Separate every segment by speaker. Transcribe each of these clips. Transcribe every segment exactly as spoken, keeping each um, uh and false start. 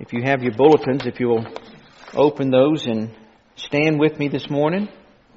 Speaker 1: If you have your bulletins, if you'll open those and stand with me this morning.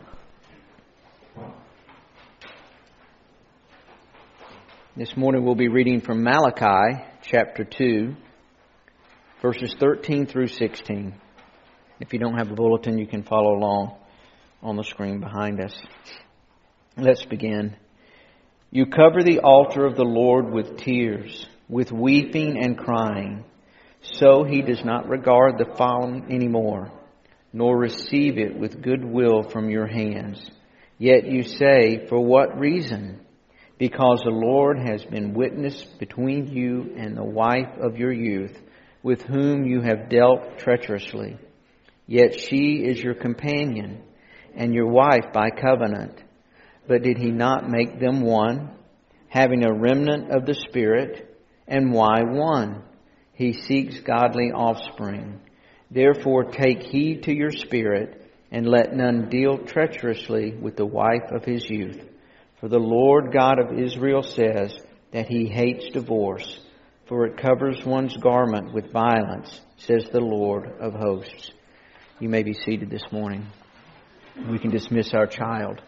Speaker 1: This morning we'll be reading from Malachi chapter two, verses thirteen through sixteen. If you don't have a bulletin, you can follow along on the screen behind us. Let's begin. You cover the altar of the Lord with tears, with weeping and crying. So He does not regard the fallen anymore, nor receive it with good will from your hands. Yet you say, for what reason? Because the Lord has been witness between you and the wife of your youth, with whom you have dealt treacherously. Yet she is your companion, and your wife by covenant. But did He not make them one, having a remnant of the Spirit? And why one? He seeks godly offspring. Therefore take heed to your spirit, and let none deal treacherously with the wife of his youth. For the Lord God of Israel says that He hates divorce, for it covers one's garment with violence, says the Lord of hosts. You may be seated this morning. We can dismiss our child.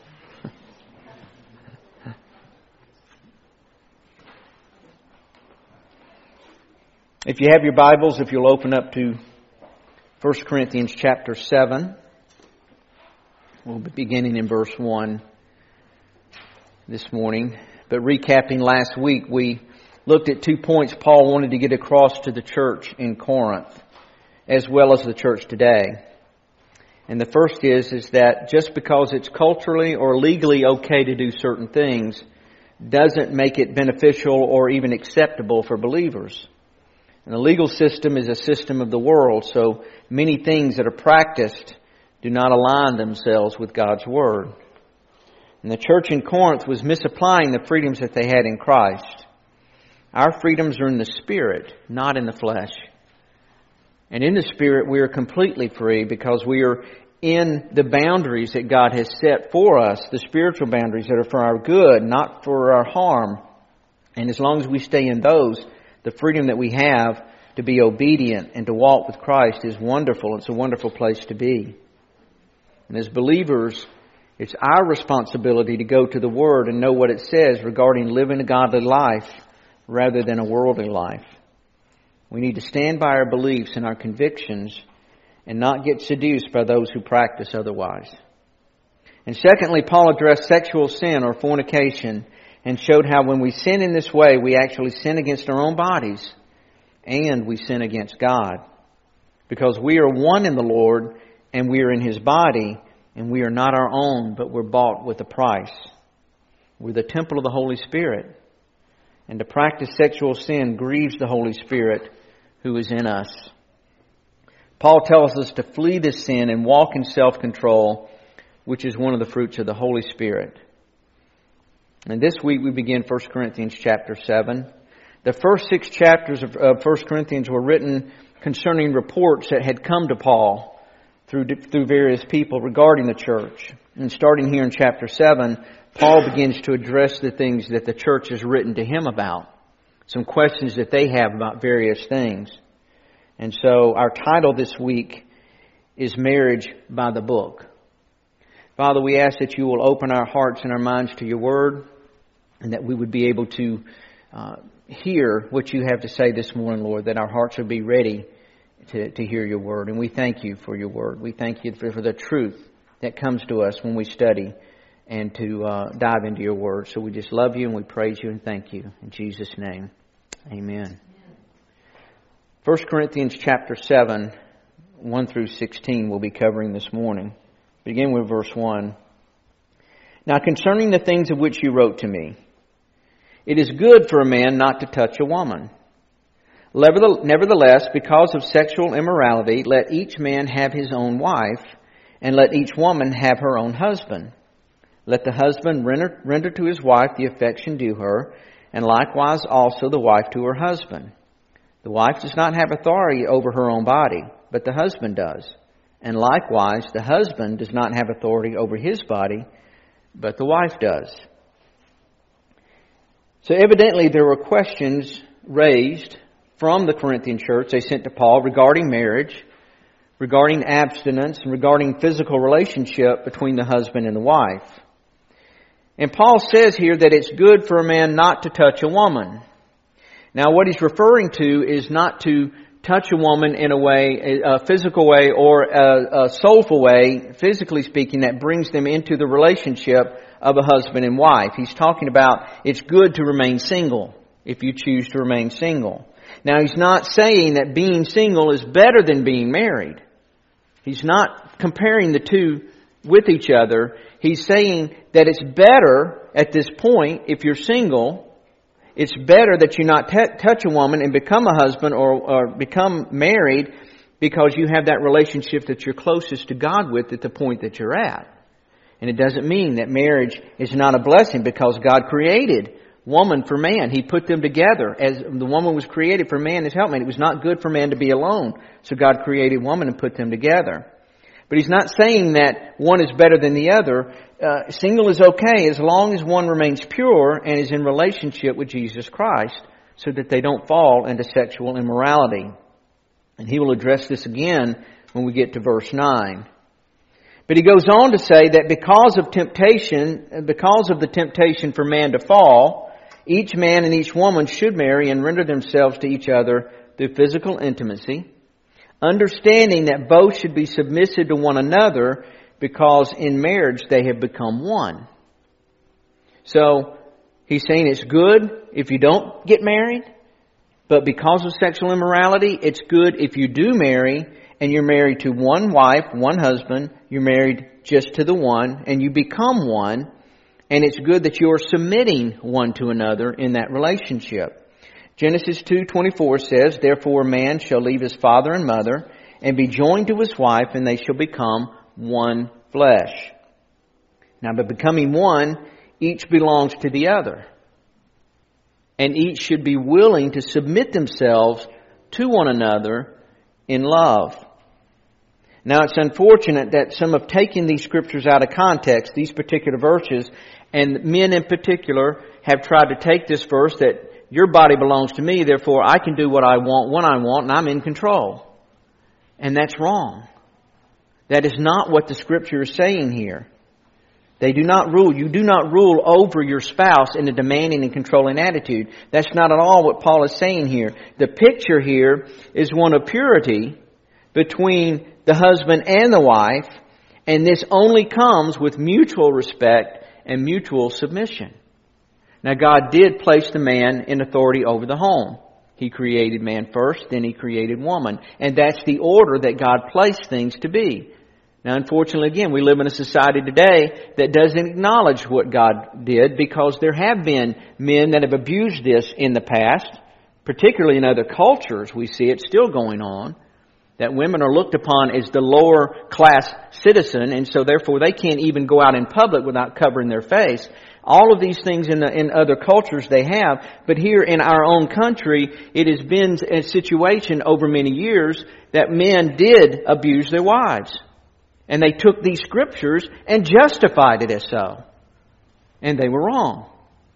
Speaker 1: If you have your Bibles, if you'll open up to First Corinthians chapter seven. We'll be beginning in verse one this morning. But recapping last week, we looked at two points Paul wanted to get across to the church in Corinth, as well as the church today. And the first is, is that just because it's culturally or legally okay to do certain things doesn't make it beneficial or even acceptable for believers. And the legal system is a system of the world, so many things that are practiced do not align themselves with God's Word. And the church in Corinth was misapplying the freedoms that they had in Christ. Our freedoms are in the Spirit, not in the flesh. And in the Spirit we are completely free because we are in the boundaries that God has set for us, the spiritual boundaries that are for our good, not for our harm. And as long as we stay in those, the freedom that we have to be obedient and to walk with Christ is wonderful. It's a wonderful place to be. And as believers, it's our responsibility to go to the Word and know what it says regarding living a godly life rather than a worldly life. We need to stand by our beliefs and our convictions and not get seduced by those who practice otherwise. And secondly, Paul addressed sexual sin or fornication and showed how when we sin in this way, we actually sin against our own bodies and we sin against God. Because we are one in the Lord and we are in His body and we are not our own, but we're bought with a price. We're the temple of the Holy Spirit. And to practice sexual sin grieves the Holy Spirit who is in us. Paul tells us to flee this sin and walk in self-control, which is one of the fruits of the Holy Spirit. And this week we begin First Corinthians chapter seven. The first six chapters of, of First Corinthians were written concerning reports that had come to Paul through, through various people regarding the church. And starting here in chapter seven, Paul begins to address the things that the church has written to him about. Some questions that they have about various things. And so our title this week is Marriage by the Book. Father, we ask that You will open our hearts and our minds to Your Word, and that we would be able to uh, hear what You have to say this morning, Lord, that our hearts would be ready to, to hear Your Word. And we thank You for Your Word. We thank You for, for the truth that comes to us when we study and to uh, dive into Your Word. So we just love You and we praise You and thank You. In Jesus' name, amen. First Corinthians chapter seven, one through sixteen we'll be covering this morning. Begin with verse one. Now concerning the things of which you wrote to me, it is good for a man not to touch a woman. Nevertheless, because of sexual immorality, let each man have his own wife, and let each woman have her own husband. Let the husband render, render to his wife the affection due her, and likewise also the wife to her husband. The wife does not have authority over her own body, but the husband does. And likewise, the husband does not have authority over his body, but the wife does. So evidently there were questions raised from the Corinthian church they sent to Paul regarding marriage, regarding abstinence, and regarding physical relationship between the husband and the wife. And Paul says here that it's good for a man not to touch a woman. Now what he's referring to is not to touch a woman in a way, a physical way or a, a soulful way, physically speaking, that brings them into the relationship of a husband and wife. He's talking about it's good to remain single if you choose to remain single. Now he's not saying that being single is better than being married. He's not comparing the two with each other. He's saying that it's better at this point, if you're single, it's better that you not t- touch a woman and become a husband or, or become married because you have that relationship that you're closest to God with at the point that you're at. And it doesn't mean that marriage is not a blessing because God created woman for man. He put them together as the woman was created for man as helpmate. It was not good for man to be alone. So God created woman and put them together. But He's not saying that one is better than the other. Uh, single is okay as long as one remains pure and is in relationship with Jesus Christ so that they don't fall into sexual immorality. And he will address this again when we get to verse nine. But he goes on to say that because of temptation, because of the temptation for man to fall, each man and each woman should marry and render themselves to each other through physical intimacy, understanding that both should be submissive to one another because in marriage they have become one. So he's saying it's good if you don't get married, but because of sexual immorality, it's good if you do marry and you're married to one wife, one husband, you're married just to the one, and you become one, and it's good that you're submitting one to another in that relationship. Genesis two twenty-four says, "Therefore a man shall leave his father and mother, and be joined to his wife, and they shall become one flesh." Now, by becoming one, each belongs to the other. And each should be willing to submit themselves to one another in love. Now, it's unfortunate that some have taken these scriptures out of context, these particular verses, and men in particular have tried to take this verse that your body belongs to me, therefore I can do what I want when I want, and I'm in control. And that's wrong. That is not what the Scripture is saying here. They do not rule. You do not rule over your spouse in a demanding and controlling attitude. That's not at all what Paul is saying here. The picture here is one of purity between the husband and the wife, and this only comes with mutual respect and mutual submission. Now, God did place the man in authority over the home. He created man first, then He created woman. And that's the order that God placed things to be. Now, unfortunately, again, we live in a society today that doesn't acknowledge what God did because there have been men that have abused this in the past, particularly in other cultures. We see it still going on, that women are looked upon as the lower class citizen, and so therefore they can't even go out in public without covering their face. All of these things in the, in other cultures they have, but here in our own country, it has been a situation over many years that men did abuse their wives. And they took these scriptures and justified it as so. And they were wrong.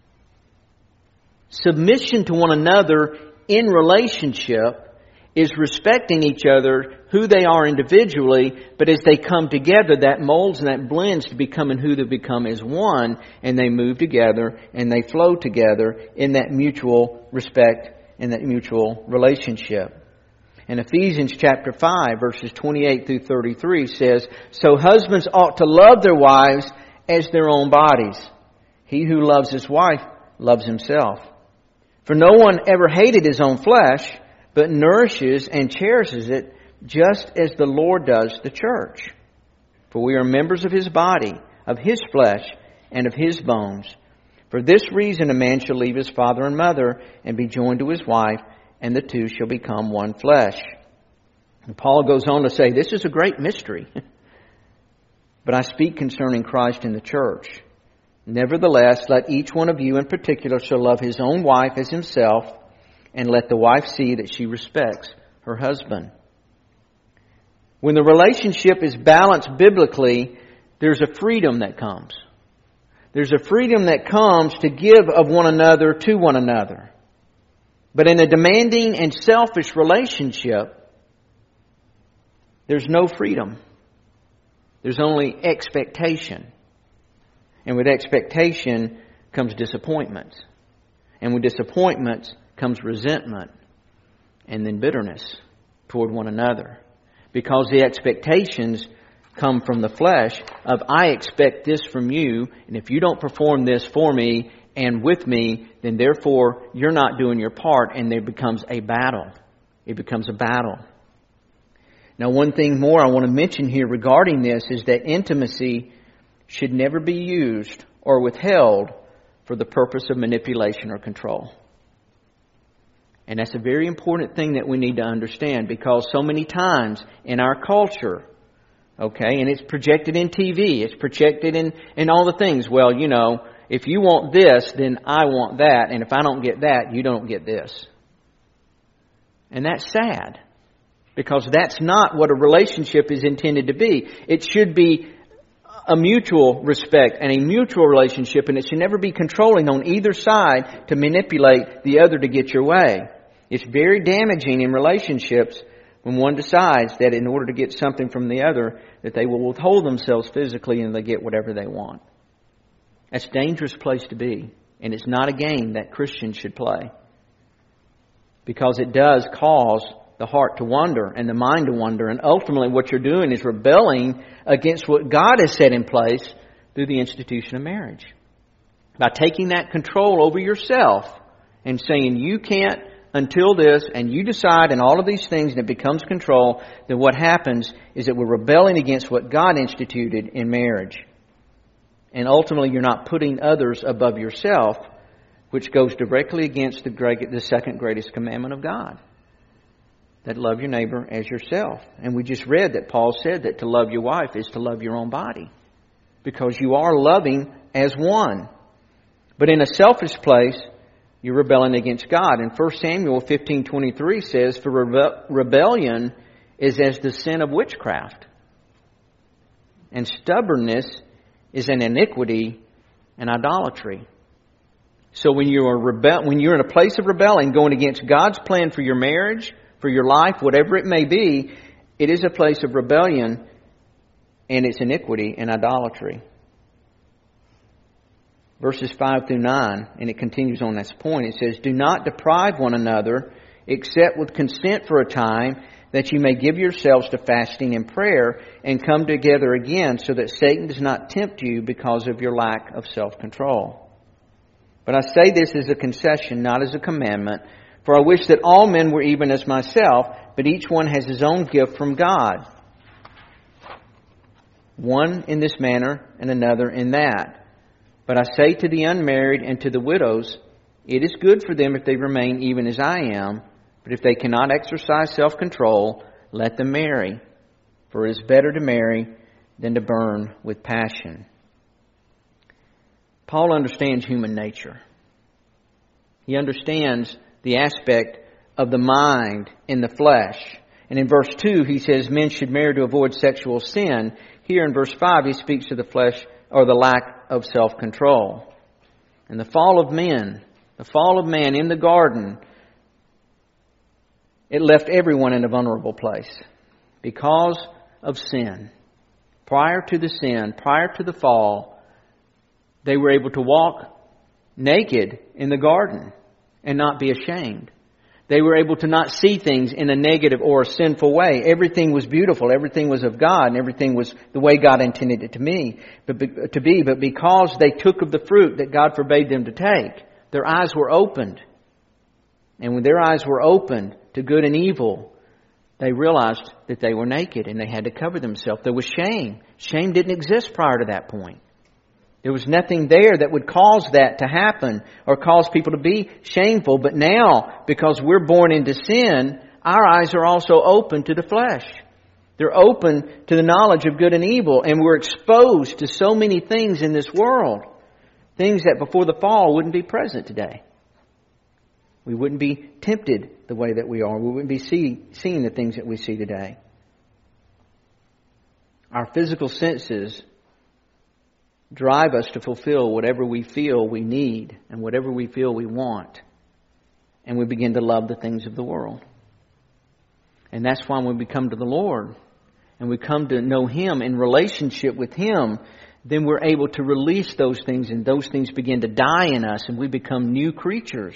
Speaker 1: Submission to one another in relationship is respecting each other, who they are individually, but as they come together, that molds and that blends to becoming who they become as one, and they move together and they flow together in that mutual respect and that mutual relationship. And Ephesians chapter five, verses twenty-eight through thirty-three says, "So husbands ought to love their wives as their own bodies. He who loves his wife loves himself. For no one ever hated his own flesh, but nourishes and cherishes it, just as the Lord does the church. For we are members of His body, of His flesh, and of His bones. For this reason a man shall leave his father and mother, and be joined to his wife, and the two shall become one flesh." And Paul goes on to say, this is a great mystery. "But I speak concerning Christ and the church. Nevertheless, let each one of you in particular shall love his own wife as himself, and let the wife see that she respects her husband." When the relationship is balanced biblically, there's a freedom that comes. There's a freedom that comes to give of one another to one another. But in a demanding and selfish relationship, there's no freedom. There's only expectation. And with expectation comes disappointment. And with disappointment comes resentment. And then bitterness toward one another. Because the expectations come from the flesh of, I expect this from you, and if you don't perform this for me and with me, then therefore you're not doing your part, and there becomes a battle. It becomes a battle. Now, one thing more I want to mention here regarding this is that intimacy should never be used or withheld for the purpose of manipulation or control. And that's a very important thing that we need to understand, because so many times in our culture, okay, and it's projected in T V, it's projected in, in all the things. Well, you know, if you want this, then I want that, and if I don't get that, you don't get this. And that's sad, because that's not what a relationship is intended to be. It should be a mutual respect and a mutual relationship, and it should never be controlling on either side to manipulate the other to get your way. It's very damaging in relationships when one decides that in order to get something from the other, that they will withhold themselves physically and they get whatever they want. That's a dangerous place to be, and it's not a game that Christians should play, because it does cause the heart to wander and the mind to wander, and ultimately what you're doing is rebelling against what God has set in place through the institution of marriage. By taking that control over yourself and saying you can't until this, and you decide and all of these things, and it becomes control, then what happens is that we're rebelling against what God instituted in marriage. And ultimately you're not putting others above yourself, which goes directly against the, great, the second greatest commandment of God. That love your neighbor as yourself. And we just read that Paul said that to love your wife is to love your own body, because you are loving as one. But in a selfish place, you're rebelling against God. And First Samuel fifteen twenty-three says, for rebe- rebellion is as the sin of witchcraft, and stubbornness is an iniquity and idolatry. So when you are rebel, when you're in a place of rebelling, going against God's plan for your marriage, for your life, whatever it may be, it is a place of rebellion, and it's iniquity and idolatry. Verses five through nine, and it continues on this point. It says, do not deprive one another, except with consent for a time, that you may give yourselves to fasting and prayer, and come together again, so that Satan does not tempt you because of your lack of self-control. But I say this as a concession, not as a commandment, for I wish that all men were even as myself, but each one has his own gift from God. One in this manner, and another in that. But I say to the unmarried and to the widows, it is good for them if they remain even as I am, but if they cannot exercise self-control, let them marry. For it is better to marry than to burn with passion. Paul understands human nature. He understands the aspect of the mind in the flesh. And in verse two, he says men should marry to avoid sexual sin. Here in verse five, he speaks to the flesh, or the lack of self-control. And the fall of men, the fall of man in the garden, it left everyone in a vulnerable place because of sin. Prior to the sin, prior to the fall, they were able to walk naked in the garden and not be ashamed. They were able to not see things in a negative or a sinful way. Everything was beautiful. Everything was of God, and everything was the way God intended it to me, but to be. But because they took of the fruit that God forbade them to take, their eyes were opened. And when their eyes were opened to good and evil, they realized that they were naked and they had to cover themselves. There was shame. Shame didn't exist prior to that point. There was nothing there that would cause that to happen or cause people to be shameful. But now, because we're born into sin, our eyes are also open to the flesh. They're open to the knowledge of good and evil. And we're exposed to so many things in this world. Things that before the fall wouldn't be present today. We wouldn't be tempted the way that we are. We wouldn't be see, seeing the things that we see today. Our physical senses drive us to fulfill whatever we feel we need and whatever we feel we want. and we begin to love the things of the world. And that's why when we come to the Lord and we come to know Him in relationship with Him, then we're able to release those things, and those things begin to die in us, and we become new creatures.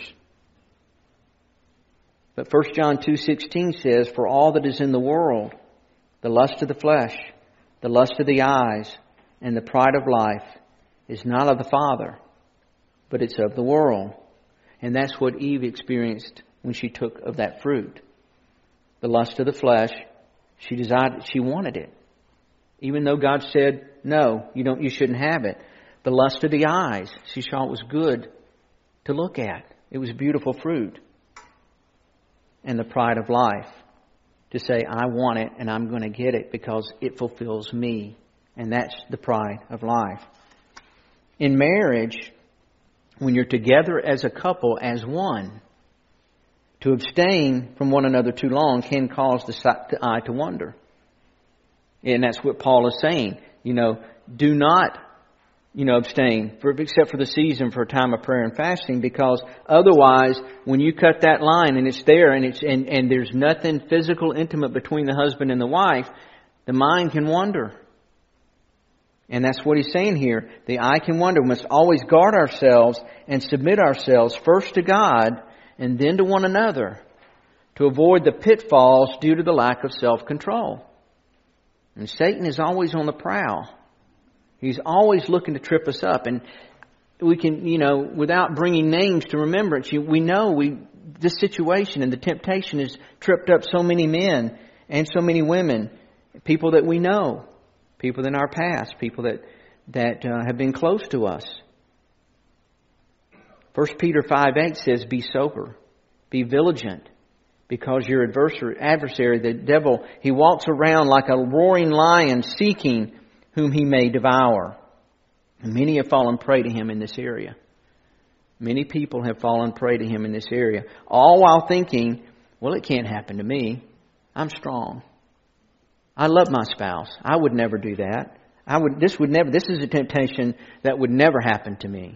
Speaker 1: But First John two sixteen says, "For all that is in the world, the lust of the flesh, the lust of the eyes, and the pride of life, is not of the Father, but it's of the world." And that's what Eve experienced when she took of that fruit. The lust of the flesh, she desired, she wanted it. Even though God said, no, you don't, you shouldn't have it. The lust of the eyes, she saw it was good to look at. It was beautiful fruit. And the pride of life, to say, I want it and I'm going to get it because it fulfills me. And that's the pride of life. In marriage, when you're together as a couple, as one, to abstain from one another too long can cause the eye to wander. And that's what Paul is saying. You know, do not, you know, abstain, for, except for the season for a time of prayer and fasting, because otherwise, when you cut that line and it's there and it's and, and there's nothing physical, intimate between the husband and the wife, the mind can wander. And that's what he's saying here. The eye can wander. We must always guard ourselves and submit ourselves first to God and then to one another, to avoid the pitfalls due to the lack of self-control. And Satan is always on the prowl. He's always looking to trip us up. And we can, you know, without bringing names to remembrance, we know we this situation and the temptation has tripped up so many men and so many women, people that we know, people in our past, people that, that uh, have been close to us. First Peter five eight says, be sober, be vigilant, because your adversary, adversary, the devil, he walks around like a roaring lion seeking whom he may devour. And many have fallen prey to him in this area. Many people have fallen prey to him in this area, all while thinking, well, it can't happen to me. I'm strong. I love my spouse. I would never do that. I would. This would never. This is a temptation that would never happen to me.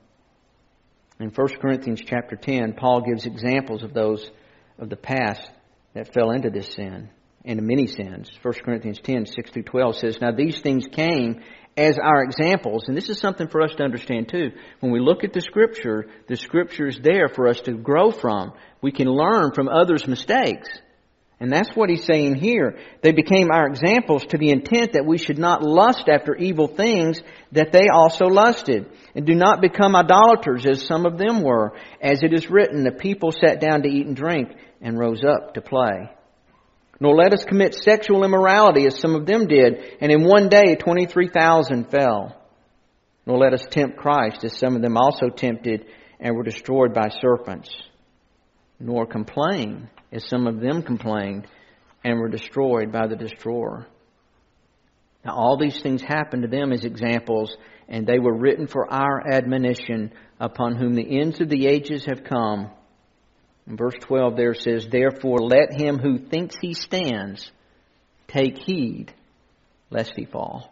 Speaker 1: In First Corinthians chapter ten, Paul gives examples of those of the past that fell into this sin, into many sins. First Corinthians ten, six through twelve says, now these things came as our examples. And this is something for us to understand too. When we look at the Scripture, the Scripture is there for us to grow from. We can learn from others' mistakes. And that's what he's saying here. They became our examples to the intent that we should not lust after evil things that they also lusted. And do not become idolaters as some of them were. As it is written, the people sat down to eat and drink and rose up to play. Nor let us commit sexual immorality as some of them did. And in one day twenty-three thousand fell. Nor let us tempt Christ as some of them also tempted and were destroyed by serpents. Nor complain as some of them complained and were destroyed by the destroyer. Now all these things happened to them as examples, and they were written for our admonition, upon whom the ends of the ages have come. And verse twelve there says, therefore let him who thinks he stands take heed lest he fall.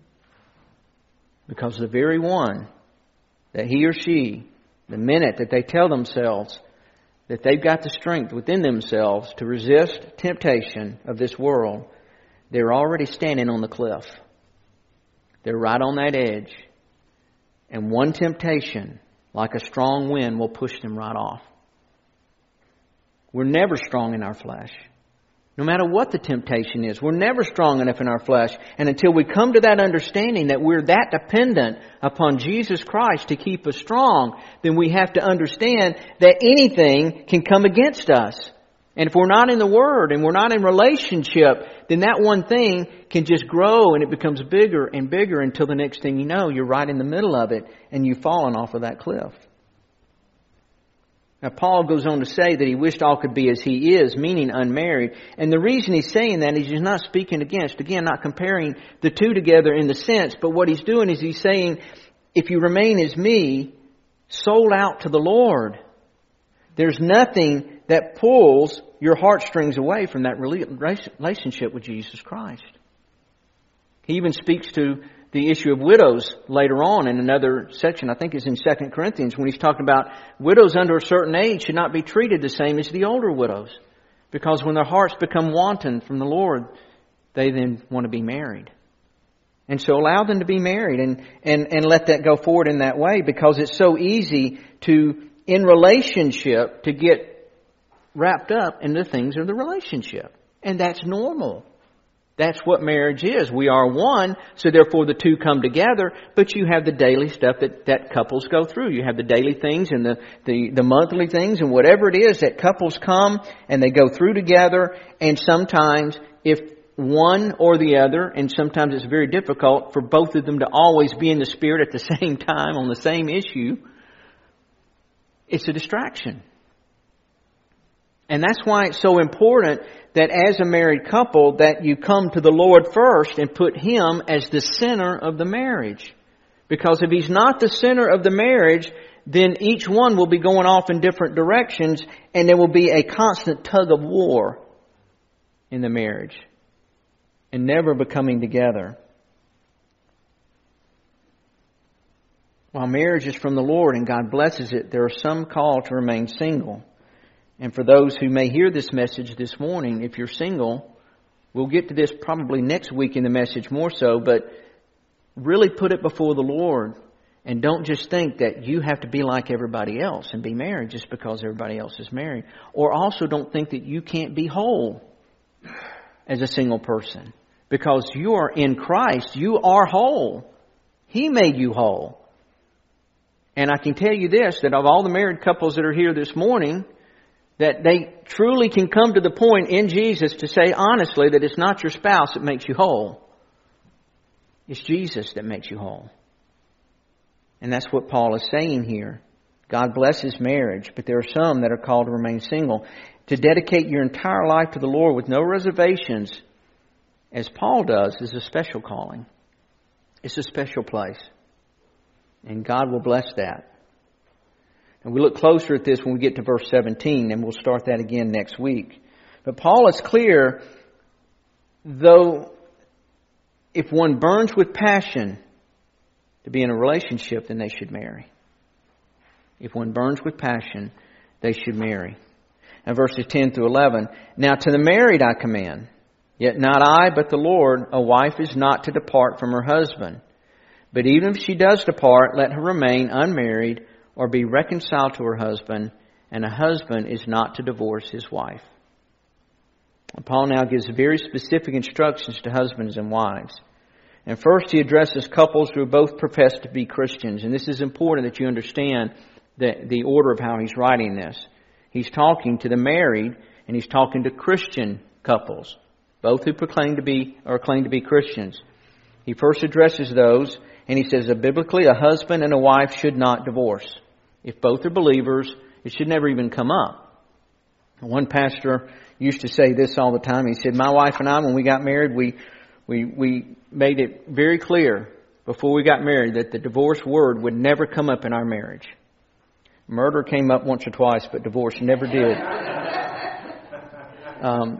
Speaker 1: Because the very one that he or she, the minute that they tell themselves that they've got the strength within themselves to resist temptation of this world, they're already standing on the cliff. They're right on that edge. And one temptation, like a strong wind, will push them right off. We're never strong in our flesh. No matter what the temptation is, we're never strong enough in our flesh. And until we come to that understanding that we're that dependent upon Jesus Christ to keep us strong, then we have to understand that anything can come against us. And if we're not in the Word and we're not in relationship, then that one thing can just grow and it becomes bigger and bigger until the next thing you know, you're right in the middle of it and you've fallen off of that cliff. Now, Paul goes on to say that he wished all could be as he is, meaning unmarried. And the reason he's saying that is he's not speaking against, again, not comparing the two together in the sense, but what he's doing is he's saying, if you remain as me, sold out to the Lord, there's nothing that pulls your heartstrings away from that relationship with Jesus Christ. He even speaks to the issue of widows later on in another section. I think it's in Second Corinthians when he's talking about widows under a certain age should not be treated the same as the older widows. Because when their hearts become wanton from the Lord, they then want to be married. And so allow them to be married and, and, and let that go forward in that way, because it's so easy to, in relationship, to get wrapped up in the things of the relationship. And that's normal. That's what marriage is. We are one, so therefore the two come together, but you have the daily stuff that, that couples go through. You have the daily things and the, the, the monthly things and whatever it is that couples come and they go through together. And sometimes if one or the other, and sometimes it's very difficult for both of them to always be in the Spirit at the same time on the same issue, it's a distraction. And that's why it's so important that as a married couple that you come to the Lord first and put Him as the center of the marriage. Because if He's not the center of the marriage, then each one will be going off in different directions and there will be a constant tug of war in the marriage and never becoming together. While marriage is from the Lord and God blesses it, there are some called to remain single. And for those who may hear this message this morning, if you're single, we'll get to this probably next week in the message more so, but really put it before the Lord and don't just think that you have to be like everybody else and be married just because everybody else is married. Or also don't think that you can't be whole as a single person, because you are in Christ. You are whole. He made you whole. And I can tell you this, that of all the married couples that are here this morning, that they truly can come to the point in Jesus to say honestly that it's not your spouse that makes you whole. It's Jesus that makes you whole. And that's what Paul is saying here. God blesses marriage, but there are some that are called to remain single. To dedicate your entire life to the Lord with no reservations, as Paul does, is a special calling. It's a special place. And God will bless that. And we look closer at this when we get to verse seventeen, and we'll start that again next week. But Paul is clear, though if one burns with passion to be in a relationship, then they should marry. If one burns with passion, they should marry. And verses ten through eleven, now to the married I command, yet not I, but the Lord, a wife is not to depart from her husband. But even if she does depart, let her remain unmarried, or be reconciled to her husband, and a husband is not to divorce his wife. And Paul now gives very specific instructions to husbands and wives. And first he addresses couples who both profess to be Christians. And this is important that you understand the, the order of how he's writing this. He's talking to the married, and he's talking to Christian couples, both who proclaim to be or claim to be Christians. He first addresses those, and he says that biblically a husband and a wife should not divorce. If both are believers, it should never even come up. One pastor used to say this all the time. He said, my wife and I, when we got married, we we we made it very clear before we got married that the divorce word would never come up in our marriage. Murder came up once or twice, but divorce never did. Um,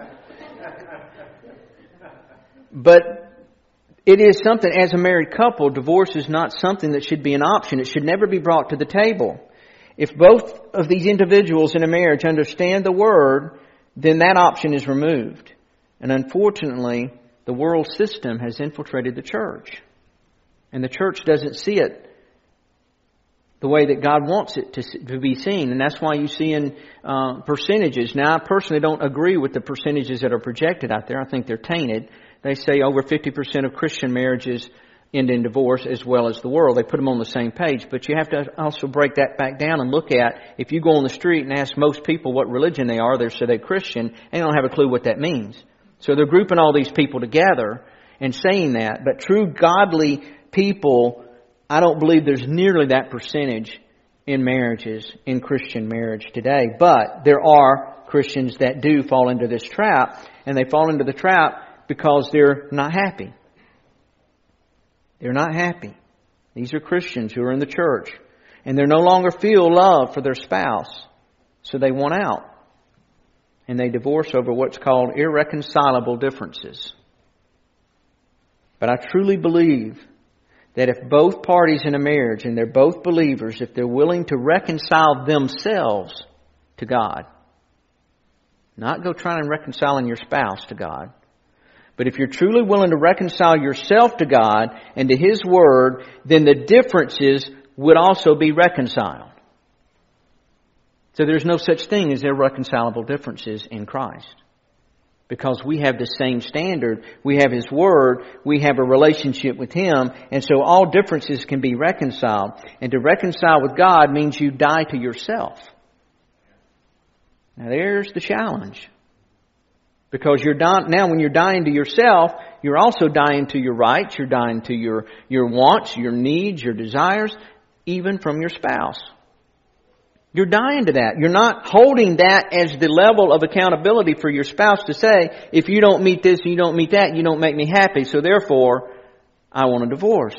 Speaker 1: but it is something, as a married couple, divorce is not something that should be an option. It should never be brought to the table. If both of these individuals in a marriage understand the Word, then that option is removed. And unfortunately, the world system has infiltrated the church. And the church doesn't see it the way that God wants it to, to be seen. And that's why you see in uh, percentages. Now, I personally don't agree with the percentages that are projected out there. I think they're tainted. They say over fifty percent of Christian marriages end in divorce, as well as the world. They put them on the same page. But you have to also break that back down and look at, if you go on the street and ask most people what religion they are, they say they're Christian, and they don't have a clue what that means. So they're grouping all these people together and saying that. But true godly people, I don't believe there's nearly that percentage in marriages, in Christian marriage today. But there are Christians that do fall into this trap, and they fall into the trap because they're not happy. They're not happy. These are Christians who are in the church, and they no longer feel love for their spouse, so they want out. And they divorce over what's called irreconcilable differences. But I truly believe that if both parties in a marriage, and they're both believers, if they're willing to reconcile themselves to God, not go trying and reconciling your spouse to God, but if you're truly willing to reconcile yourself to God and to His Word, then the differences would also be reconciled. So there's no such thing as irreconcilable differences in Christ. Because we have the same standard, we have His Word, we have a relationship with Him, and so all differences can be reconciled. And to reconcile with God means you die to yourself. Now there's the challenge. Because you're dying, now when you're dying to yourself, you're also dying to your rights, you're dying to your, your wants, your needs, your desires, even from your spouse. You're dying to that. You're not holding that as the level of accountability for your spouse to say, if you don't meet this and you don't meet that, you don't make me happy, so therefore, I want a divorce.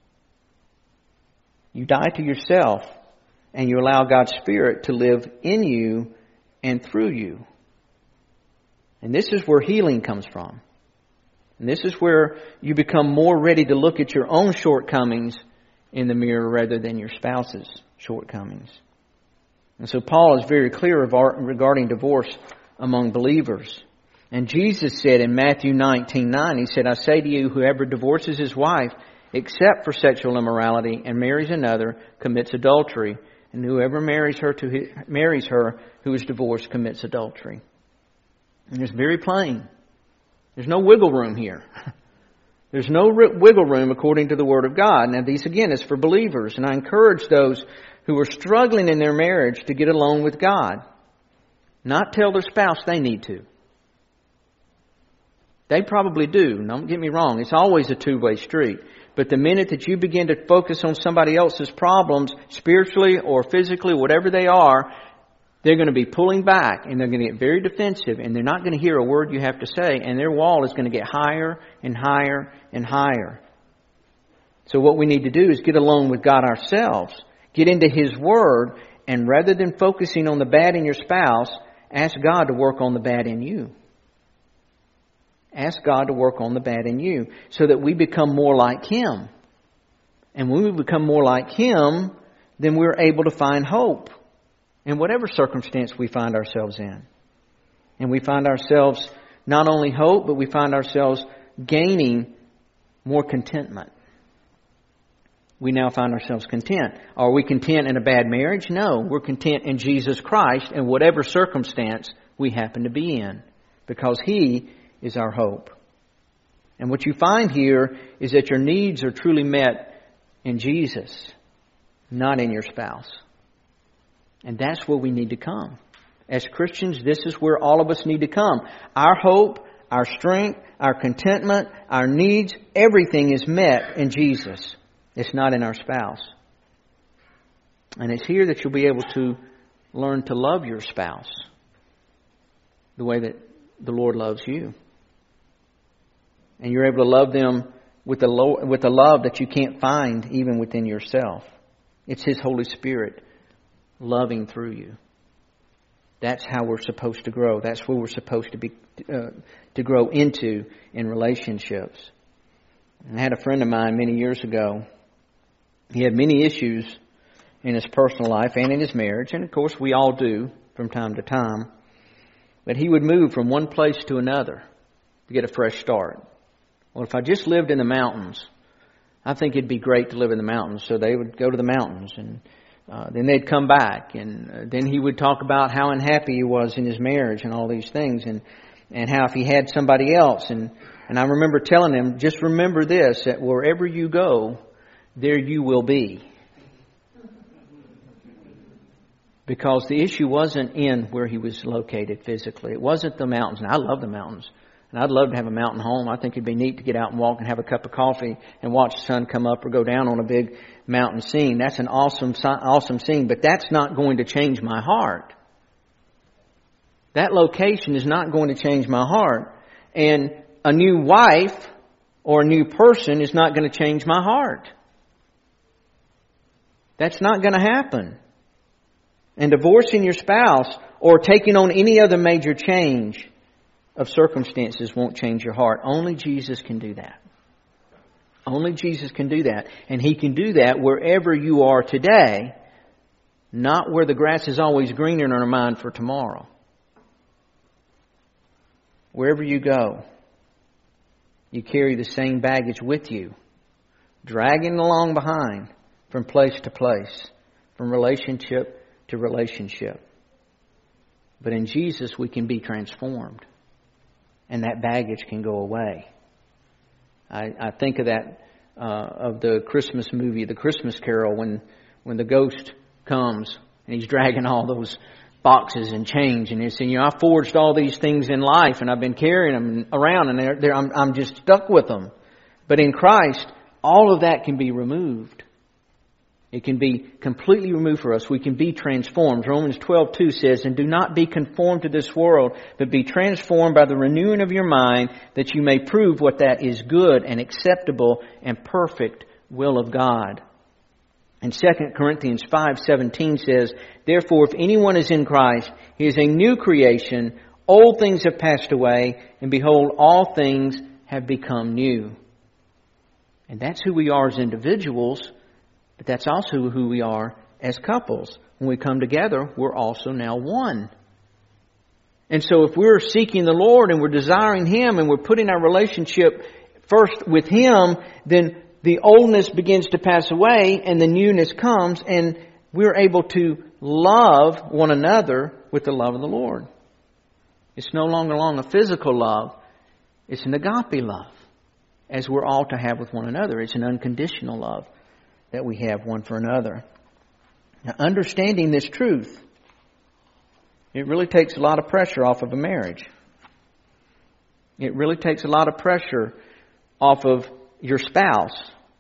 Speaker 1: You die to yourself and you allow God's Spirit to live in you and through you. And this is where healing comes from. And this is where you become more ready to look at your own shortcomings in the mirror rather than your spouse's shortcomings. And so Paul is very clear regarding divorce among believers. And Jesus said in Matthew nineteen nine, He said, I say to you, whoever divorces his wife except for sexual immorality and marries another commits adultery. And whoever marries her to marries her who is divorced commits adultery. And it's very plain. There's no wiggle room here. There's no wiggle room according to the Word of God. Now, these again is for believers. And I encourage those who are struggling in their marriage to get alone with God. Not tell their spouse they need to. They probably do. Don't get me wrong. It's always a two-way street. But the minute that you begin to focus on somebody else's problems, spiritually or physically, whatever they are, they're going to be pulling back and they're going to get very defensive and they're not going to hear a word you have to say, and their wall is going to get higher and higher and higher. So what we need to do is get alone with God ourselves, get into His Word, and rather than focusing on the bad in your spouse, ask God to work on the bad in you. Ask God to work on the bad in you so that we become more like Him. And when we become more like Him, then we're able to find hope in whatever circumstance we find ourselves in. And we find ourselves not only hope, but we find ourselves gaining more contentment. We now find ourselves content. Are we content in a bad marriage? No, we're content in Jesus Christ in whatever circumstance we happen to be in, because He is our hope. And what you find here is that your needs are truly met in Jesus, not in your spouse. And that's where we need to come. As Christians, this is where all of us need to come. Our hope, our strength, our contentment, our needs, everything is met in Jesus. It's not in our spouse. And it's here that you'll be able to learn to love your spouse the way that the Lord loves you. And you're able to love them with a, lo- with a love that you can't find even within yourself. It's His Holy Spirit loving through you. That's how we're supposed to grow. That's where we're supposed to be uh, to grow into in relationships. And I had a friend of mine many years ago. He had many issues in his personal life and in his marriage, and of course we all do from time to time. But he would move from one place to another to get a fresh start. Well, if I just lived in the mountains, I think it'd be great to live in the mountains. So they would go to the mountains, and uh, then they'd come back, and uh, then he would talk about how unhappy he was in his marriage and all these things, and and how if he had somebody else. And, and I remember telling him, just remember this, that wherever you go, there you will be. Because the issue wasn't in where he was located physically. It wasn't the mountains. And I love the mountains. And I'd love to have a mountain home. I think it'd be neat to get out and walk and have a cup of coffee and watch the sun come up or go down on a big mountain scene. That's an awesome, awesome scene. But that's not going to change my heart. That location is not going to change my heart. And a new wife or a new person is not going to change my heart. That's not going to happen. And divorcing your spouse or taking on any other major change of circumstances won't change your heart. Only Jesus can do that. Only Jesus can do that. And He can do that wherever you are today, not where the grass is always greener in our mind for tomorrow. Wherever you go, you carry the same baggage with you, dragging along behind from place to place, from relationship to relationship. But in Jesus, we can be transformed, and that baggage can go away. I, I think of that, uh, of the Christmas movie, The Christmas Carol, when, when the ghost comes and he's dragging all those boxes and change, and he's saying, you know, I forged all these things in life, and I've been carrying them around, and they're, they're, I'm, I'm just stuck with them. But in Christ, all of that can be removed. It can be completely removed for us. We can be transformed. Romans twelve two says, and do not be conformed to this world, but be transformed by the renewing of your mind, that you may prove what that is good and acceptable and perfect will of God. And Second Corinthians five seventeen says, therefore, if anyone is in Christ, he is a new creation. Old things have passed away, and behold, all things have become new. And that's who we are as individuals, but that's also who we are as couples. When we come together, we're also now one. And so if we're seeking the Lord and we're desiring Him and we're putting our relationship first with Him, then the oldness begins to pass away and the newness comes, and we're able to love one another with the love of the Lord. It's no longer long a physical love. It's an agape love, as we're all to have with one another. It's an unconditional love that we have one for another. Now, understanding this truth, it really takes a lot of pressure off of a marriage. It really takes a lot of pressure off of your spouse.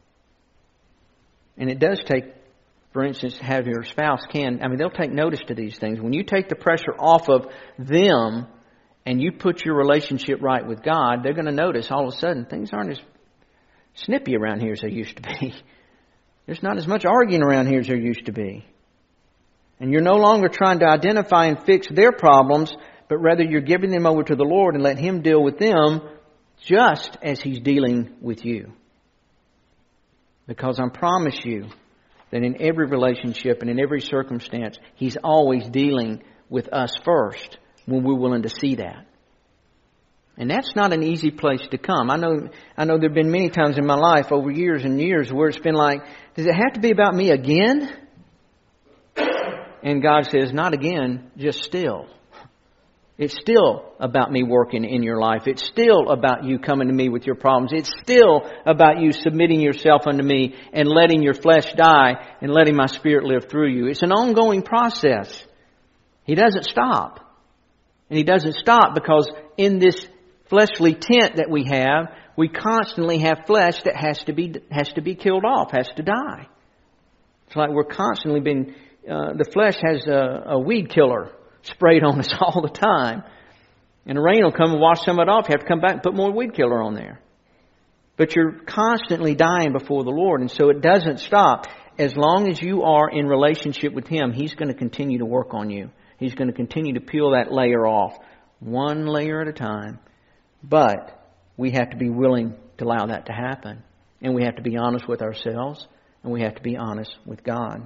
Speaker 1: And it does take, for instance, have your spouse can, I mean, they'll take notice to these things. When you take the pressure off of them and you put your relationship right with God, they're going to notice all of a sudden things aren't as snippy around here as they used to be. There's not as much arguing around here as there used to be. And you're no longer trying to identify and fix their problems, but rather you're giving them over to the Lord and let Him deal with them just as He's dealing with you. Because I promise you that in every relationship and in every circumstance, He's always dealing with us first when we're willing to see that. And that's not an easy place to come. I know I know there have been many times in my life over years and years where it's been like, does it have to be about me again? And God says, not again, just still. It's still about me working in your life. It's still about you coming to me with your problems. It's still about you submitting yourself unto me and letting your flesh die and letting my Spirit live through you. It's an ongoing process. He doesn't stop. And He doesn't stop because in this fleshly tent that we have, we constantly have flesh that has to be has to be killed off, has to die. It's like we're constantly being, uh, the flesh has a, a weed killer sprayed on us all the time. And the rain will come and wash some of it off. You have to come back and put more weed killer on there. But you're constantly dying before the Lord, and so it doesn't stop. As long as you are in relationship with Him, He's going to continue to work on you. He's going to continue to peel that layer off, one layer at a time. But we have to be willing to allow that to happen. And we have to be honest with ourselves. And we have to be honest with God.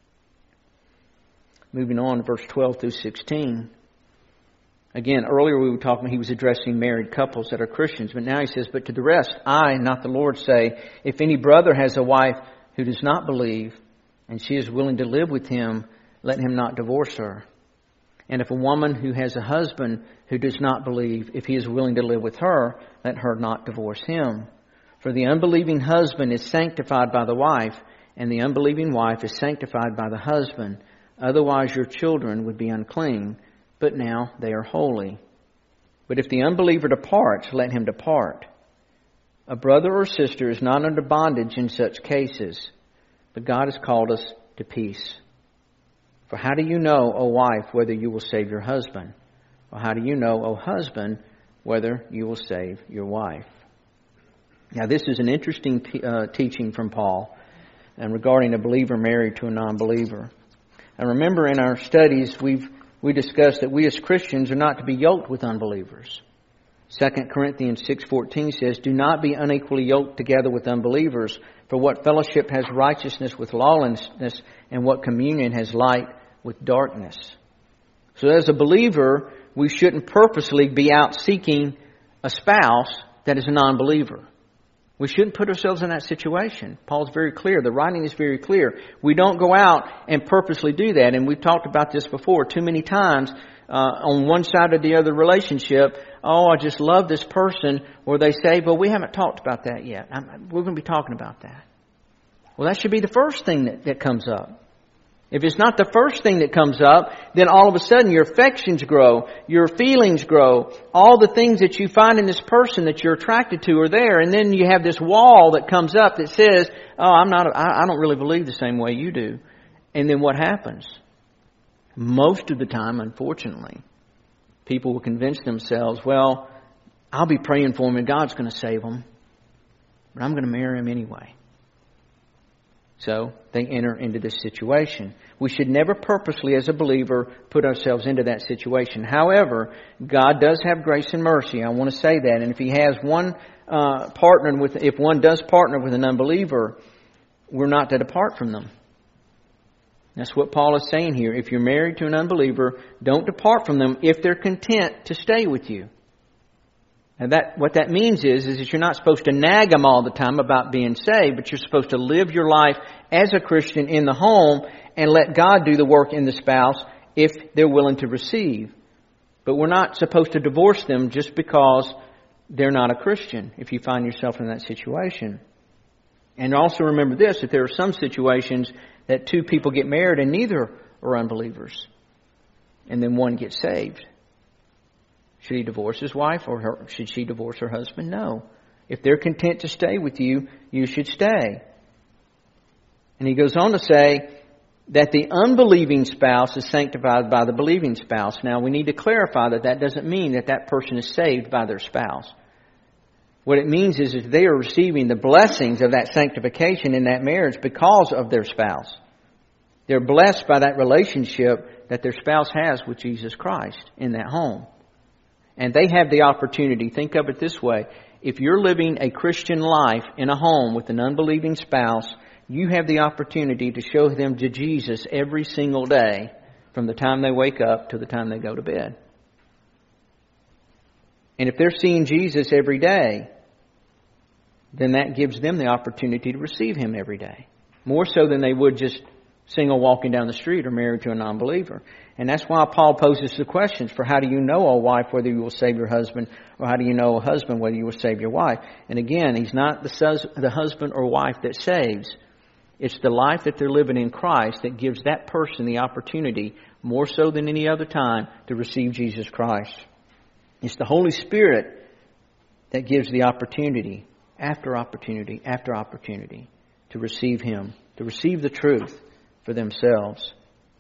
Speaker 1: Moving on to verse twelve through sixteen. Again, earlier we were talking, he was addressing married couples that are Christians. But now he says, but to the rest, I, not the Lord, say, if any brother has a wife who does not believe, and she is willing to live with him, let him not divorce her. And if a woman who has a husband who does not believe, if he is willing to live with her, let her not divorce him. For the unbelieving husband is sanctified by the wife, and the unbelieving wife is sanctified by the husband. Otherwise your children would be unclean, but now they are holy. But if the unbeliever departs, let him depart. A brother or sister is not under bondage in such cases, but God has called us to peace. For how do you know, O wife, whether you will save your husband? Or how do you know, O husband, whether you will save your wife? Now this is an interesting t- uh, teaching from Paul and regarding a believer married to a non-believer. And remember in our studies we've we discussed that we as Christians are not to be yoked with unbelievers. Second Corinthians six fourteen says, "Do not be unequally yoked together with unbelievers. For what fellowship has righteousness with lawlessness, and what communion has light with darkness?" So as a believer, we shouldn't purposely be out seeking a spouse that is a non-believer. We shouldn't put ourselves in that situation. Paul's very clear. The writing is very clear. We don't go out and purposely do that. And we've talked about this before too many times uh, on one side or the other relationship. Oh, I just love this person. Or they say, but we haven't talked about that yet. I'm, we're going to be talking about that. Well, that should be the first thing that, that comes up. If it's not the first thing that comes up, then all of a sudden your affections grow, your feelings grow, all the things that you find in this person that you're attracted to are there, and then you have this wall that comes up that says, "Oh, I'm not, I don't really believe the same way you do." And then what happens? Most of the time, unfortunately, people will convince themselves, "Well, I'll be praying for him and God's going to save him, but I'm going to marry him anyway." So they enter into this situation. We should never purposely, as a believer, put ourselves into that situation. However, God does have grace and mercy. I want to say that. And if He has one uh, partner with, if one does partner with an unbeliever, we're not to depart from them. That's what Paul is saying here. If you're married to an unbeliever, don't depart from them if they're content to stay with you. And that, what that means is, is that you're not supposed to nag them all the time about being saved, but you're supposed to live your life as a Christian in the home and let God do the work in the spouse if they're willing to receive. But we're not supposed to divorce them just because they're not a Christian, if you find yourself in that situation. And also remember this, that there are some situations that two people get married and neither are unbelievers. And then one gets saved. Should he divorce his wife, or her, should she divorce her husband? No. If they're content to stay with you, you should stay. And he goes on to say that the unbelieving spouse is sanctified by the believing spouse. Now, we need to clarify that that doesn't mean that that person is saved by their spouse. What it means is that they are receiving the blessings of that sanctification in that marriage because of their spouse. They're blessed by that relationship that their spouse has with Jesus Christ in that home. And they have the opportunity, think of it this way, if you're living a Christian life in a home with an unbelieving spouse, you have the opportunity to show them to Jesus every single day from the time they wake up to the time they go to bed. And if they're seeing Jesus every day, then that gives them the opportunity to receive Him every day. More so than they would just single walking down the street or married to a non-believer. And that's why Paul poses the questions for how do you know, O wife, whether you will save your husband, or how do you know, O husband, whether you will save your wife? And again, he's not the, sus- the husband or wife that saves. It's the life that they're living in Christ that gives that person the opportunity, more so than any other time, to receive Jesus Christ. It's the Holy Spirit that gives the opportunity, after opportunity, after opportunity, to receive Him, to receive the truth for themselves.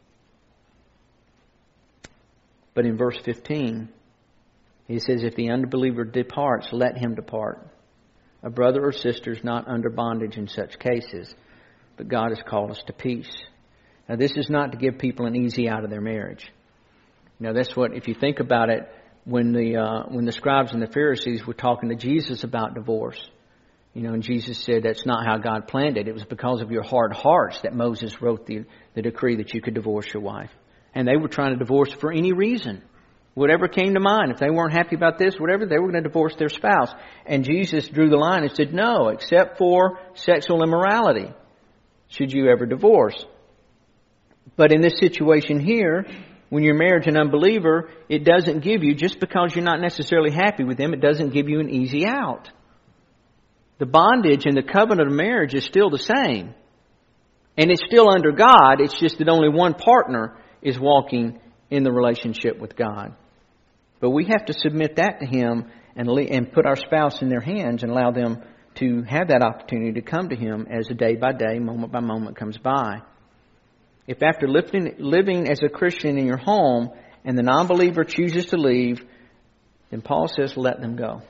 Speaker 1: But in verse fifteen, he says, if the unbeliever departs, let him depart. A brother or sister is not under bondage in such cases, but God has called us to peace. Now, this is not to give people an easy out of their marriage. Now, that's what, if you think about it, when the uh, when the scribes and the Pharisees were talking to Jesus about divorce, you know, and Jesus said that's not how God planned it. It was because of your hard hearts that Moses wrote the, the decree that you could divorce your wife. And they were trying to divorce for any reason. Whatever came to mind. If they weren't happy about this, whatever, they were going to divorce their spouse. And Jesus drew the line and said, no, except for sexual immorality, should you ever divorce. But in this situation here, when you're married to an unbeliever, it doesn't give you, just because you're not necessarily happy with them, it doesn't give you an easy out. The bondage and the covenant of marriage is still the same. And it's still under God. It's just that only one partner is walking in the relationship with God. But we have to submit that to Him and and put our spouse in their hands and allow them to have that opportunity to come to Him as a day by day, moment by moment comes by. If after living, living as a Christian in your home and the non-believer chooses to leave, then Paul says let them go.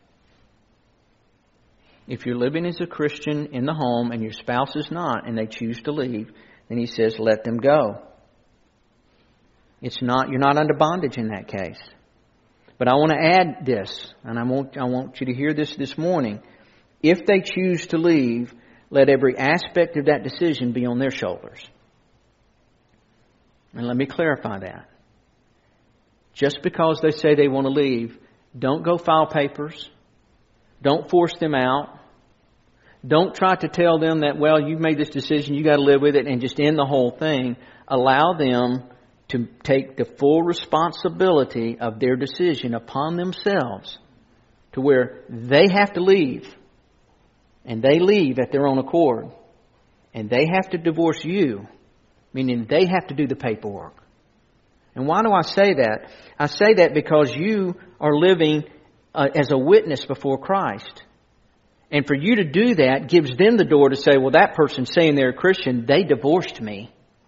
Speaker 1: If you're living as a Christian in the home and your spouse is not and they choose to leave, then he says let them go. It's not, you're not under bondage in that case. But I want to add this, and I want, I want you to hear this this morning. If they choose to leave, let every aspect of that decision be on their shoulders. And let me clarify that. Just because they say they want to leave, don't go file papers. Don't force them out. Don't try to tell them that, well, you've made this decision, you got to live with it, and just end the whole thing. Allow them to take the full responsibility of their decision upon themselves to where they have to leave. And they leave at their own accord. And they have to divorce you, meaning they have to do the paperwork. And why do I say that? I say that because you are living uh, as a witness before Christ. And for you to do that gives them the door to say, well, that person saying they're a Christian, they divorced me.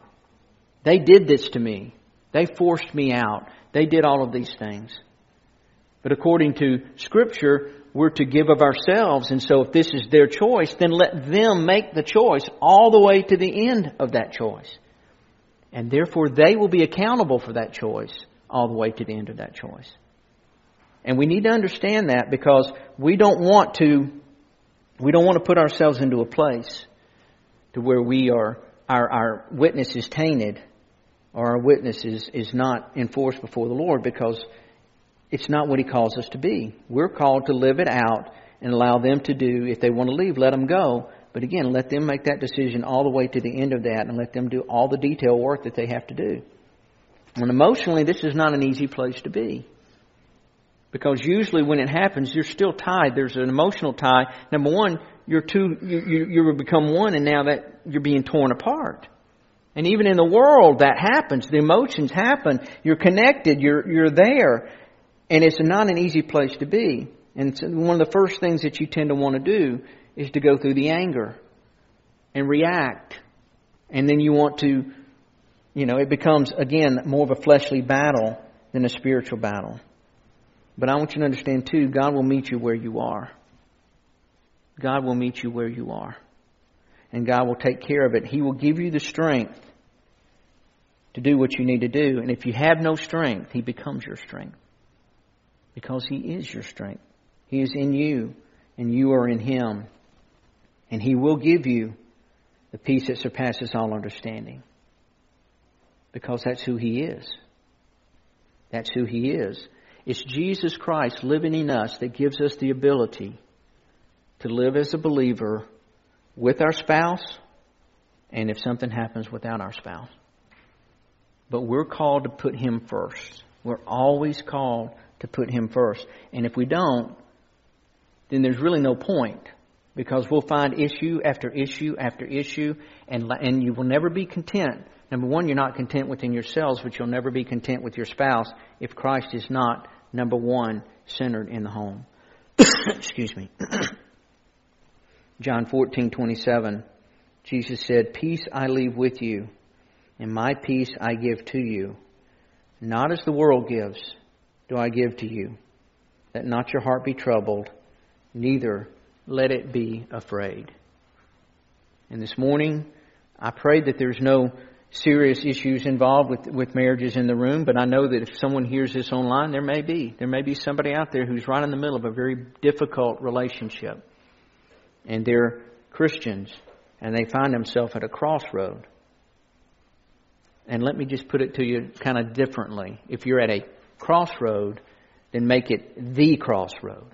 Speaker 1: They did this to me. They forced me out. They did all of these things. But according to Scripture, we're to give of ourselves. And so if this is their choice, then let them make the choice all the way to the end of that choice. And therefore, they will be accountable for that choice all the way to the end of that choice. And we need to understand that because we don't want to, we don't want to put ourselves into a place to where we are, our, our witness is tainted or our witness is, is not enforced before the Lord, because it's not what He calls us to be. We're called to live it out and allow them to do, if they want to leave, let them go. But again, let them make that decision all the way to the end of that and let them do all the detail work that they have to do. And emotionally, this is not an easy place to be. Because usually when it happens, you're still tied. There's an emotional tie. Number one, you're two, you, you, you become one, and now that you're being torn apart. And even in the world, that happens. The emotions happen. You're connected. You're, you're there. And it's not an easy place to be. And one of the first things that you tend to want to do is to go through the anger and react. And then you want to, you know, it becomes, again, more of a fleshly battle than a spiritual battle. But I want you to understand, too, God will meet you where you are. God will meet you where you are. And God will take care of it. He will give you the strength to do what you need to do. And if you have no strength, He becomes your strength. Because He is your strength. He is in you, and you are in Him. And He will give you the peace that surpasses all understanding. Because that's who He is. That's who He is. It's Jesus Christ living in us that gives us the ability to live as a believer with our spouse, and if something happens without our spouse. But we're called to put Him first. We're always called to put Him first. And if we don't, then there's really no point. Because we'll find issue after issue after issue, and, and you will never be content. Number one, you're not content within yourselves, but you'll never be content with your spouse if Christ is not, number one, centered in the home. Excuse me. John fourteen twenty-seven, Jesus said, "Peace I leave with you, and my peace I give to you. Not as the world gives, do I give to you. Let not your heart be troubled, neither let it be afraid." And this morning, I pray that there's no serious issues involved with, with marriages in the room, but I know that if someone hears this online, there may be. There may be somebody out there who's right in the middle of a very difficult relationship. And they're Christians, and they find themselves at a crossroad. And let me just put it to you kind of differently. If you're at a crossroad, then make it the crossroad.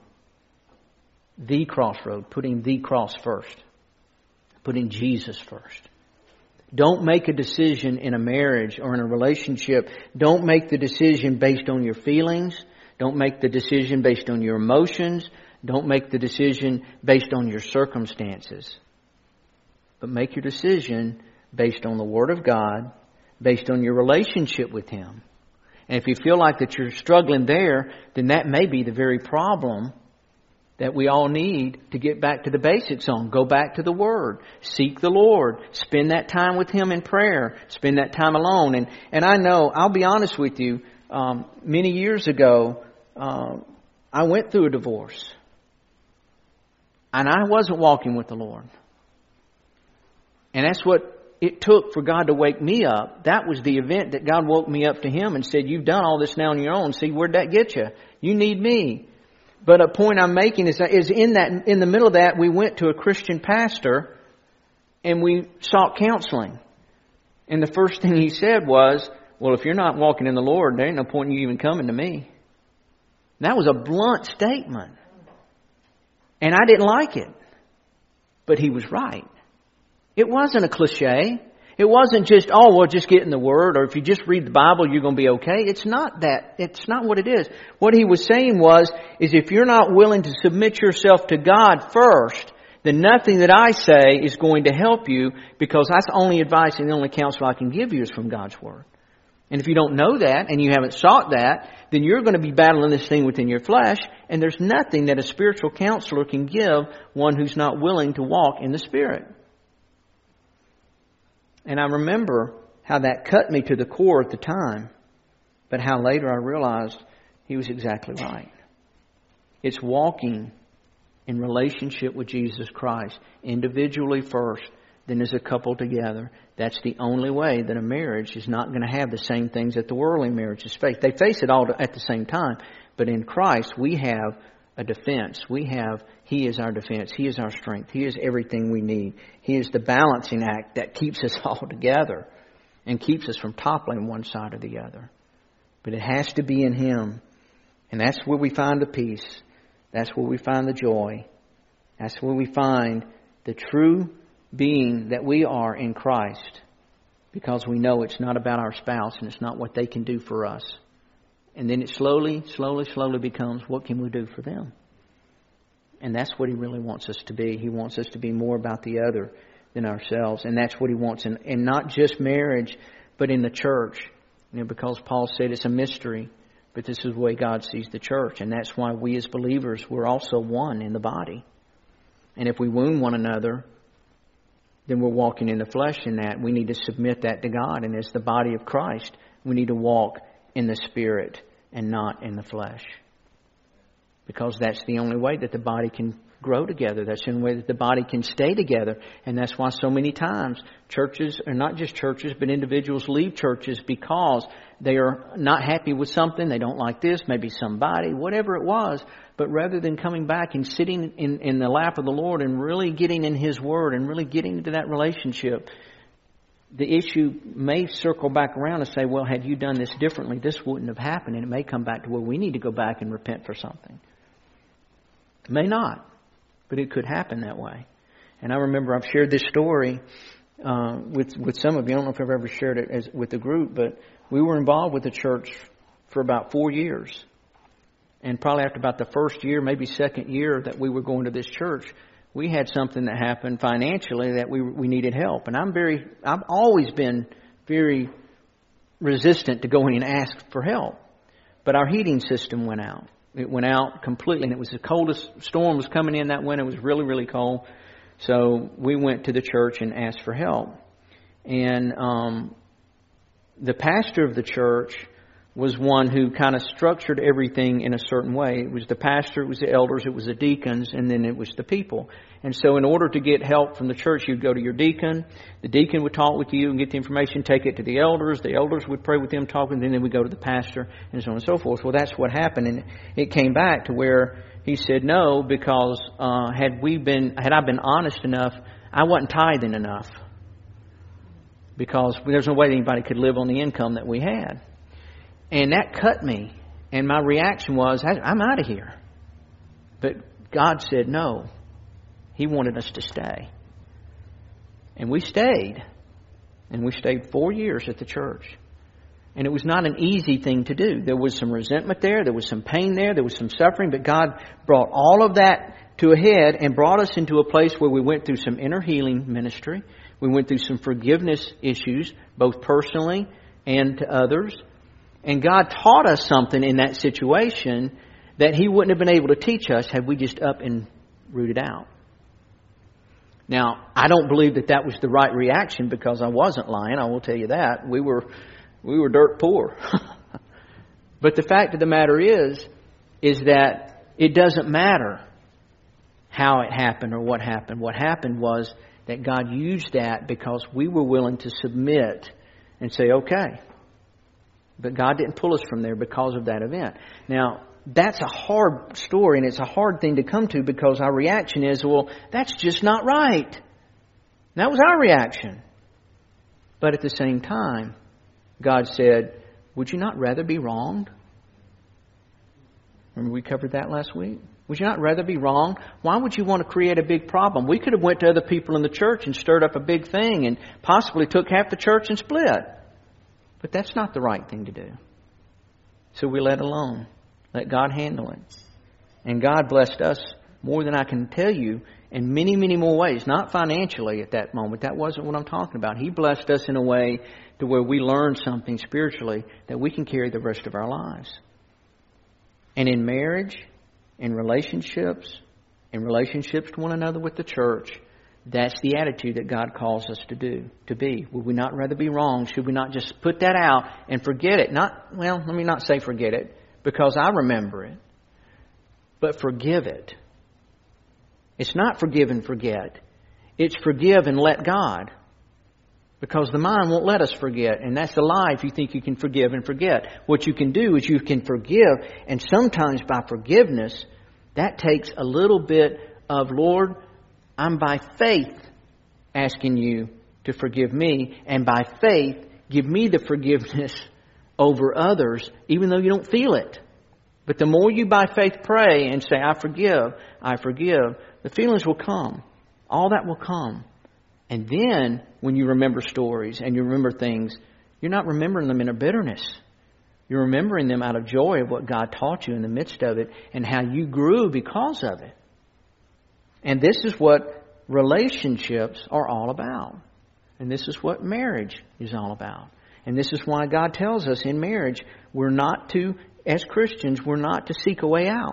Speaker 1: The crossroad, putting the cross first. Putting Jesus first. Don't make a decision in a marriage or in a relationship. Don't make the decision based on your feelings. Don't make the decision based on your emotions. Don't make the decision based on your circumstances. But make your decision based on the Word of God, based on your relationship with Him. And if you feel like that you're struggling there, then that may be the very problem that we all need to get back to the basics on. Go back to the Word. Seek the Lord. Spend that time with Him in prayer. Spend that time alone. And and I know, I'll be honest with you, um, many years ago, uh, I went through a divorce. And I wasn't walking with the Lord. And that's what it took for God to wake me up. That was the event that God woke me up to Him and said, you've done all this now on your own. See, where'd that get you? You need me. But a point I'm making is, is in that, in the middle of that, we went to a Christian pastor and we sought counseling. And the first thing he said was, well, if you're not walking in the Lord, there ain't no point in you even coming to me. That was a blunt statement. And I didn't like it. But he was right. It wasn't a cliche. It wasn't just, oh, well, just get in the Word, or if you just read the Bible, you're going to be okay. It's not that. It's not what it is. What he was saying was, is if you're not willing to submit yourself to God first, then nothing that I say is going to help you, because that's the only advice and the only counsel I can give you is from God's Word. And if you don't know that and you haven't sought that, then you're going to be battling this thing within your flesh, and there's nothing that a spiritual counselor can give one who's not willing to walk in the Spirit. And I remember how that cut me to the core at the time, but how later I realized he was exactly right. It's walking in relationship with Jesus Christ, individually first, then as a couple together. That's the only way that a marriage is not going to have the same things that the worldly marriages face. They face it all at the same time. But in Christ, we have a defense. We have, He is our defense. He is our strength. He is everything we need. He is the balancing act that keeps us all together and keeps us from toppling one side or the other. But it has to be in Him. And that's where we find the peace. That's where we find the joy. That's where we find the true being that we are in Christ, because we know it's not about our spouse and it's not what they can do for us. And then it slowly, slowly, slowly becomes, what can we do for them? And that's what He really wants us to be. He wants us to be more about the other than ourselves. And that's what He wants in, in not just marriage, but in the church. You know, because Paul said it's a mystery, but this is the way God sees the church. And that's why we as believers, we're also one in the body. And if we wound one another, then we're walking in the flesh in that. We need to submit that to God. And as the body of Christ, we need to walk in the Spirit and not in the flesh. Because that's the only way that the body can grow together. That's the only way that the body can stay together. And that's why so many times churches, or not just churches, but individuals leave churches because they are not happy with something. They don't like this, maybe somebody, whatever it was. But rather than coming back and sitting in, in the lap of the Lord and really getting in His Word and really getting into that relationship, the issue may circle back around and say, well, had you done this differently, this wouldn't have happened. And it may come back to where we need to go back and repent for something. It may not, but it could happen that way. And I remember I've shared this story uh, with with some of you. I don't know if I've ever shared it as, with the group, but we were involved with the church for about four years. And probably after about the first year, maybe second year that we were going to this church, we had something that happened financially that we we needed help. And I'm very, I've always been very resistant to going and ask for help. But our heating system went out. It went out completely, and it was the coldest storm was coming in that winter. It was really, really cold. So we went to the church and asked for help. And um, the pastor of the church was one who kind of structured everything in a certain way. It was the pastor, it was the elders, it was the deacons, and then it was the people. And so in order to get help from the church, you'd go to your deacon. The deacon would talk with you and get the information, take it to the elders. The elders would pray with them, talk with them, and then we'd go to the pastor, and so on and so forth. Well, that's what happened. And it came back to where he said no, because uh, had we been, had I been honest enough, I wasn't tithing enough. Because there's no way anybody could live on the income that we had. And that cut me. And my reaction was, I'm out of here. But God said no. He wanted us to stay. And we stayed. And we stayed four years at the church. And it was not an easy thing to do. There was some resentment there. There was some pain there. There was some suffering. But God brought all of that to a head and brought us into a place where we went through some inner healing ministry. We went through some forgiveness issues, both personally and to others. And God taught us something in that situation that He wouldn't have been able to teach us had we just up and rooted out. Now, I don't believe that that was the right reaction, because I wasn't lying. I will tell you that. We were, we were dirt poor. But the fact of the matter is, is that it doesn't matter how it happened or what happened. What happened was that God used that because we were willing to submit and say, okay. But God didn't pull us from there because of that event. Now, that's a hard story, and it's a hard thing to come to because our reaction is, well, that's just not right. And that was our reaction. But at the same time, God said, would you not rather be wronged? Remember we covered that last week? Would you not rather be wrong? Why would you want to create a big problem? We could have went to other people in the church and stirred up a big thing and possibly took half the church and split. But that's not the right thing to do. So we let alone. Let God handle it. And God blessed us more than I can tell you in many, many more ways. Not financially at that moment. That wasn't what I'm talking about. He blessed us in a way to where we learned something spiritually that we can carry the rest of our lives. And in marriage, in relationships, in relationships to one another with the church, that's the attitude that God calls us to do, to be. Would we not rather be wrong? Should we not just put that out and forget it? Not, well, let me not say forget it, because I remember it. But forgive it. It's not forgive and forget. It's forgive and let God. Because the mind won't let us forget. And that's a lie if you think you can forgive and forget. What you can do is you can forgive. And sometimes by forgiveness, that takes a little bit of, Lord, I'm by faith asking you to forgive me. And by faith, give me the forgiveness over others, even though you don't feel it. But the more you by faith pray and say, I forgive, I forgive, the feelings will come. All that will come. And then, when you remember stories and you remember things, you're not remembering them in a bitterness. You're remembering them out of joy of what God taught you in the midst of it and how you grew because of it. And this is what relationships are all about. And this is what marriage is all about. And this is why God tells us in marriage, we're not to, as Christians, we're not to seek a way out.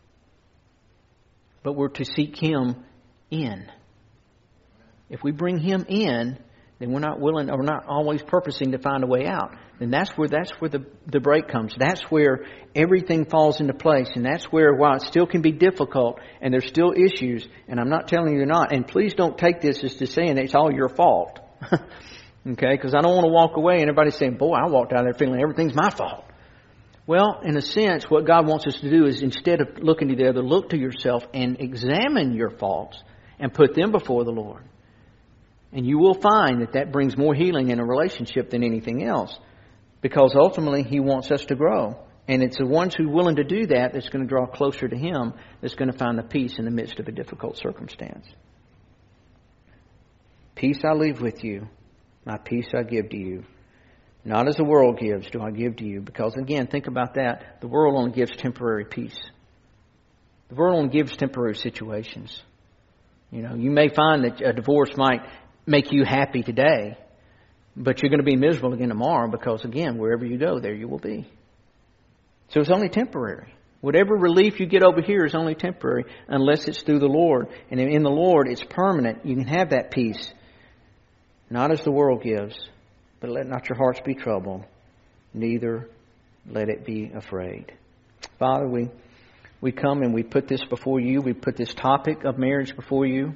Speaker 1: But we're to seek Him in. If we bring Him in, then we're not willing, or we're not always purposing to find a way out. Then that's where that's where the, the break comes. That's where everything falls into place. And that's where, while it still can be difficult and there's still issues, and I'm not telling you they're not, and please don't take this as to saying it's all your fault. Okay? Because I don't want to walk away and everybody saying, boy, I walked out of there feeling everything's my fault. Well, in a sense, what God wants us to do is, instead of looking to the other, look to yourself and examine your faults and put them before the Lord. And you will find that that brings more healing in a relationship than anything else. Because ultimately He wants us to grow. And it's the ones who are willing to do that that's going to draw closer to Him, that's going to find the peace in the midst of a difficult circumstance. Peace I leave with you. My peace I give to you. Not as the world gives do I give to you. Because again, think about that. The world only gives temporary peace. The world only gives temporary situations. You know, you may find that a divorce might make you happy today, but you're going to be miserable again tomorrow because, again, wherever you go, there you will be. So it's only temporary. Whatever relief you get over here is only temporary unless it's through the Lord. And in the Lord, it's permanent. You can have that peace. Not as the world gives, but let not your hearts be troubled, neither let it be afraid. Father, we, we come and we put this before you. We put this topic of marriage before you.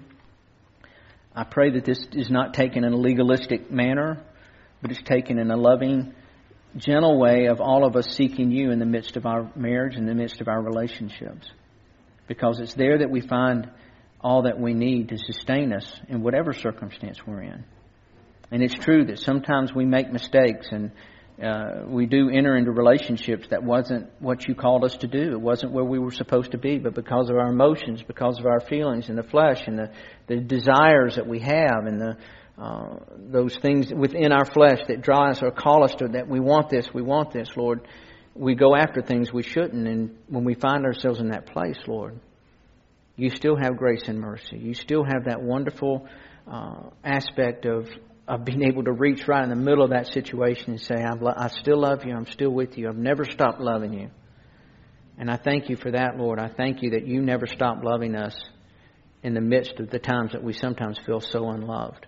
Speaker 1: I pray that this is not taken in a legalistic manner, but it's taken in a loving, gentle way of all of us seeking you in the midst of our marriage, in the midst of our relationships. Because it's there that we find all that we need to sustain us in whatever circumstance we're in. And it's true that sometimes we make mistakes and uh, we do enter into relationships that wasn't what you called us to do. It wasn't where we were supposed to be, but because of our emotions, because of our feelings and the flesh and the, the desires that we have and the uh, those things within our flesh that draw us or call us to that we want this, we want this, Lord. We go after things we shouldn't. And when we find ourselves in that place, Lord, you still have grace and mercy. You still have that wonderful uh, aspect of of being able to reach right in the middle of that situation and say, I, lo- I still love you. I'm still with you. I've never stopped loving you. And I thank you for that, Lord. I thank you that you never stop loving us in the midst of the times that we sometimes feel so unloved.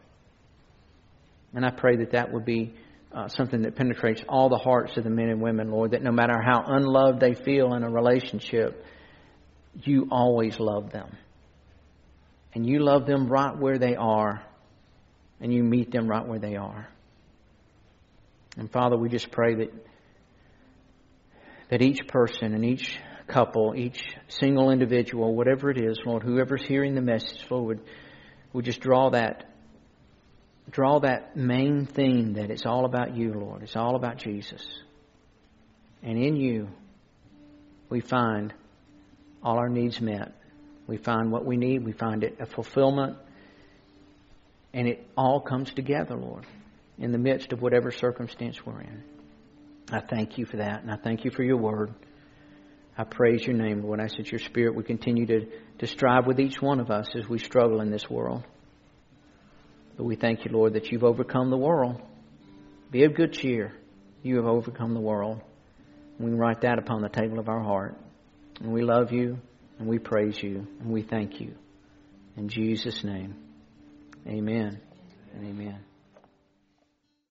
Speaker 1: And I pray that that would be uh, something that penetrates all the hearts of the men and women, Lord, that no matter how unloved they feel in a relationship, you always love them. And you love them right where they are, and You meet them right where they are. And Father, we just pray that that each person and each couple, each single individual, whatever it is, Lord, whoever's hearing the message, Lord, would, would just draw that draw that main theme that it's all about You, Lord. It's all about Jesus. And in You, we find all our needs met. We find what we need. We find it a fulfillment. And it all comes together, Lord, in the midst of whatever circumstance we're in. I thank You for that, and I thank You for Your word. I praise Your name, Lord. I ask that Your Spirit would continue to, to strive with each one of us as we struggle in this world. But we thank You, Lord, that You've overcome the world. Be of good cheer. You have overcome the world. And we write that upon the table of our heart. And we love You, and we praise You, and we thank You. In Jesus' name, amen and amen.